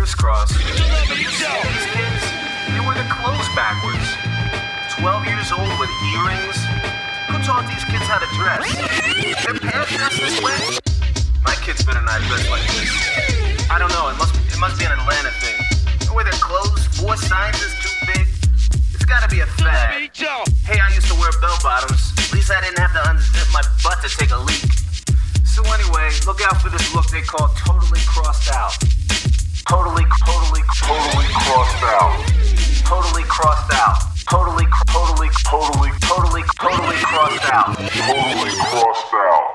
crisscross. Have you seen these kids? They wear their clothes backwards. 12 years old with earrings. Who taught these kids how to dress? Their parents dress this way? My kids better not dress like this. I don't know, it must be an Atlanta thing. They wear their clothes 4 sizes too big. It's gotta be a fad. Hey, I used to wear bell bottoms. At least I didn't have to unzip my butt to take a leak. So anyway, look out for this look they call totally crossed out. Totally crossed out. Totally crossed out. Totally crossed out. Totally crossed out.